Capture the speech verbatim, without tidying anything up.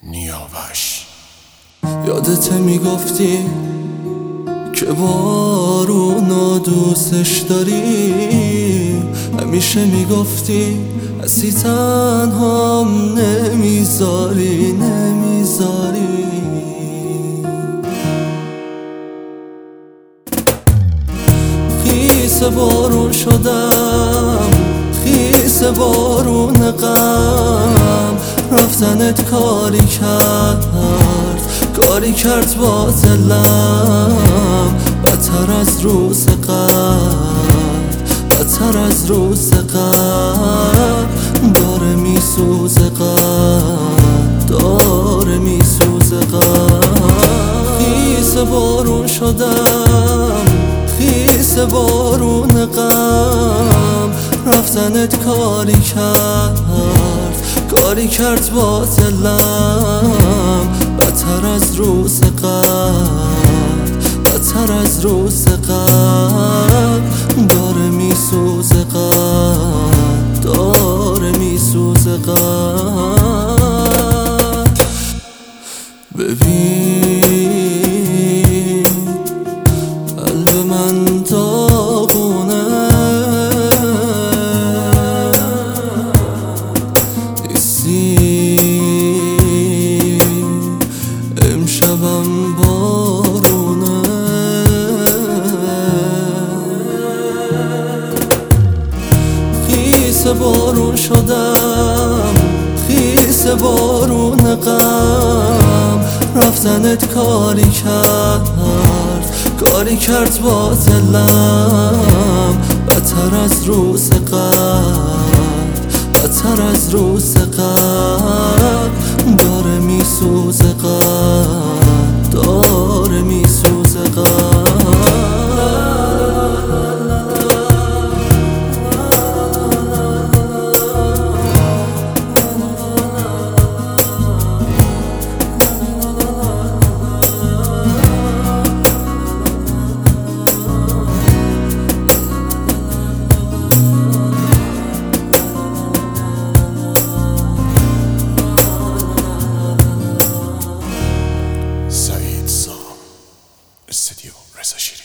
نیاوش. یادت میگفتی که بارونو دوستش داری، همیشه میگفتی هستی تنهام نمیذاری نمیذاری. خیس بارون شدم، خیس بارون غم، رفتنت کاری کرد، کاری کرد با دلم، بدتر از روز قبل، بدتر از روز قبل، داره میسوزه قلب، داره میسوزه قلب. خیس بارون شدم، خیس بارون غم، رفتنت کاری کرد، کاری کرد با دلم، بدتر از روز قبل، بدتر از روز قبل، داره میسوزه قلب، داره میسوزه قلب. ببین قلب من داغونه، امشبم بارونه، خیس بارون شدم، خیس بارون غم، رفتنت کاری کرد، کاری کرد با دلم، بدتر از روز قبل، بدتر از روز قبل، داره میسوزه قلب، داره میسوزه قلب. سعید سام استودیو رضا شیرین.